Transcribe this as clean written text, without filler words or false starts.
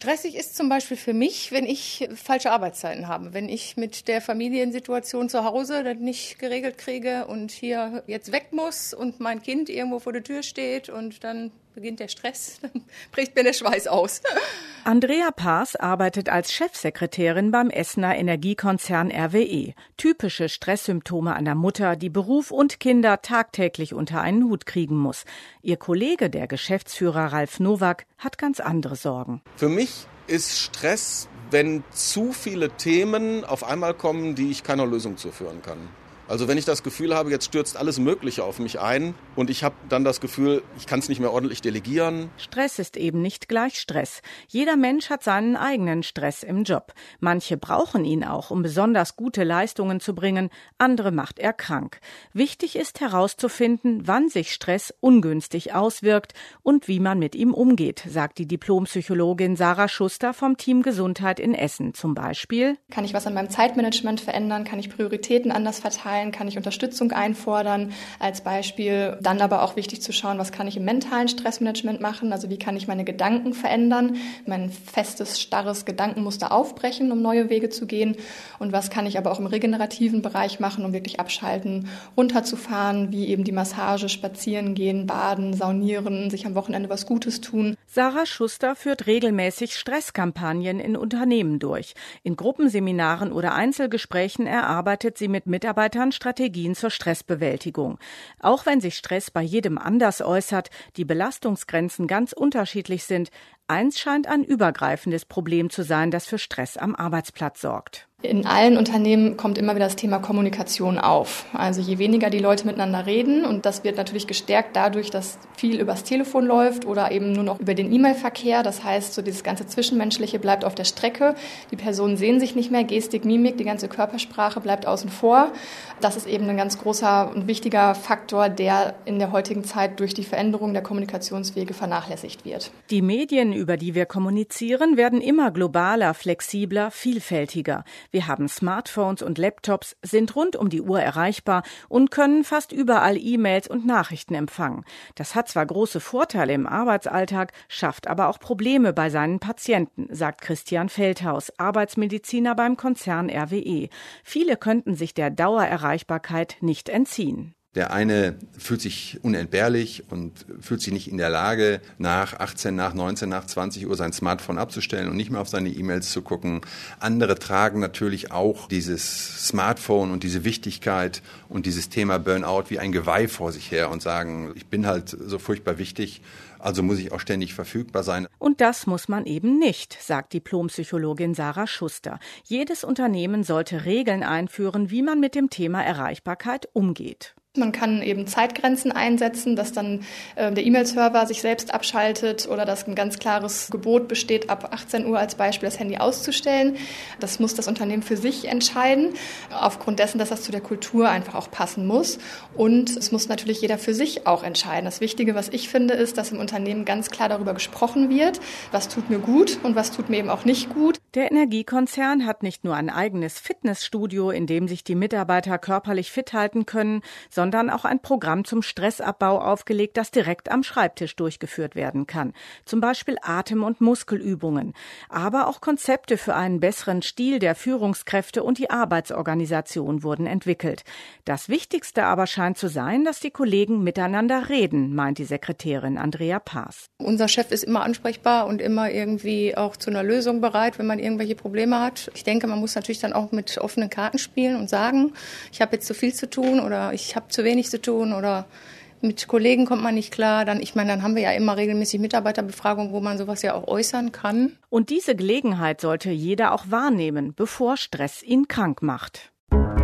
Stressig ist zum Beispiel für mich, wenn ich falsche Arbeitszeiten habe. Wenn ich mit der Familiensituation zu Hause das nicht geregelt kriege und hier jetzt weg muss und mein Kind irgendwo vor der Tür steht und dann beginnt der Stress, dann bricht mir der Schweiß aus. Andrea Paas arbeitet als Chefsekretärin beim Essener Energiekonzern RWE. Typische Stresssymptome einer Mutter, die Beruf und Kinder tagtäglich unter einen Hut kriegen muss. Ihr Kollege, der Geschäftsführer Ralf Nowak, hat ganz andere Sorgen. Für mich ist Stress, wenn zu viele Themen auf einmal kommen, die ich keiner Lösung zuführen kann. Also wenn ich das Gefühl habe, jetzt stürzt alles Mögliche auf mich ein und ich habe dann das Gefühl, ich kann es nicht mehr ordentlich delegieren. Stress ist eben nicht gleich Stress. Jeder Mensch hat seinen eigenen Stress im Job. Manche brauchen ihn auch, um besonders gute Leistungen zu bringen, andere macht er krank. Wichtig ist herauszufinden, wann sich Stress ungünstig auswirkt und wie man mit ihm umgeht, sagt die Diplompsychologin Sarah Schuster vom Team Gesundheit in Essen. Zum Beispiel: Kann ich was an meinem Zeitmanagement verändern? Kann ich Prioritäten anders verteilen? Kann ich Unterstützung einfordern als Beispiel? Dann aber auch wichtig zu schauen, was kann ich im mentalen Stressmanagement machen? Also wie kann ich meine Gedanken verändern, mein festes, starres Gedankenmuster aufbrechen, um neue Wege zu gehen? Und was kann ich aber auch im regenerativen Bereich machen, um wirklich abschalten, runterzufahren, wie eben die Massage, spazieren gehen, baden, saunieren, sich am Wochenende was Gutes tun. Sarah Schuster führt regelmäßig Stresskampagnen in Unternehmen durch. In Gruppenseminaren oder Einzelgesprächen erarbeitet sie mit Mitarbeitern Strategien zur Stressbewältigung. Auch wenn sich Stress bei jedem anders äußert, die Belastungsgrenzen ganz unterschiedlich sind, eins scheint ein übergreifendes Problem zu sein, das für Stress am Arbeitsplatz sorgt. In allen Unternehmen kommt immer wieder das Thema Kommunikation auf. Also je weniger die Leute miteinander reden, und das wird natürlich gestärkt dadurch, dass viel übers Telefon läuft oder eben nur noch über den E-Mail-Verkehr. Das heißt, so dieses ganze Zwischenmenschliche bleibt auf der Strecke. Die Personen sehen sich nicht mehr, Gestik, Mimik, die ganze Körpersprache bleibt außen vor. Das ist eben ein ganz großer und wichtiger Faktor, der in der heutigen Zeit durch die Veränderung der Kommunikationswege vernachlässigt wird. Die Medien, über die wir kommunizieren, werden immer globaler, flexibler, vielfältiger. Wir haben Smartphones und Laptops, sind rund um die Uhr erreichbar und können fast überall E-Mails und Nachrichten empfangen. Das hat zwar große Vorteile im Arbeitsalltag, schafft aber auch Probleme bei seinen Patienten, sagt Christian Feldhaus, Arbeitsmediziner beim Konzern RWE. Viele könnten sich der Dauererreichbarkeit nicht entziehen. Der eine fühlt sich unentbehrlich und fühlt sich nicht in der Lage, nach 18, nach 19, nach 20 Uhr sein Smartphone abzustellen und nicht mehr auf seine E-Mails zu gucken. Andere tragen natürlich auch dieses Smartphone und diese Wichtigkeit und dieses Thema Burnout wie ein Geweih vor sich her und sagen, ich bin halt so furchtbar wichtig, also muss ich auch ständig verfügbar sein. Und das muss man eben nicht, sagt Diplompsychologin Sarah Schuster. Jedes Unternehmen sollte Regeln einführen, wie man mit dem Thema Erreichbarkeit umgeht. Man kann eben Zeitgrenzen einsetzen, dass dann der E-Mail-Server sich selbst abschaltet oder dass ein ganz klares Gebot besteht, ab 18 Uhr als Beispiel das Handy auszustellen. Das muss das Unternehmen für sich entscheiden, aufgrund dessen, dass das zu der Kultur einfach auch passen muss. Und es muss natürlich jeder für sich auch entscheiden. Das Wichtige, was ich finde, ist, dass im Unternehmen ganz klar darüber gesprochen wird, was tut mir gut und was tut mir eben auch nicht gut. Der Energiekonzern hat nicht nur ein eigenes Fitnessstudio, in dem sich die Mitarbeiter körperlich fit halten können, sondern auch ein Programm zum Stressabbau aufgelegt, das direkt am Schreibtisch durchgeführt werden kann. Zum Beispiel Atem- und Muskelübungen. Aber auch Konzepte für einen besseren Stil der Führungskräfte und die Arbeitsorganisation wurden entwickelt. Das Wichtigste aber scheint zu sein, dass die Kollegen miteinander reden, meint die Sekretärin Andrea Paas. Unser Chef ist immer ansprechbar und immer irgendwie auch zu einer Lösung bereit, wenn man irgendwelche Probleme hat. Ich denke, man muss natürlich dann auch mit offenen Karten spielen und sagen, ich habe jetzt zu viel zu tun oder ich habe zu wenig zu tun oder mit Kollegen kommt man nicht klar. Dann haben wir ja immer regelmäßig Mitarbeiterbefragungen, wo man sowas ja auch äußern kann. Und diese Gelegenheit sollte jeder auch wahrnehmen, bevor Stress ihn krank macht.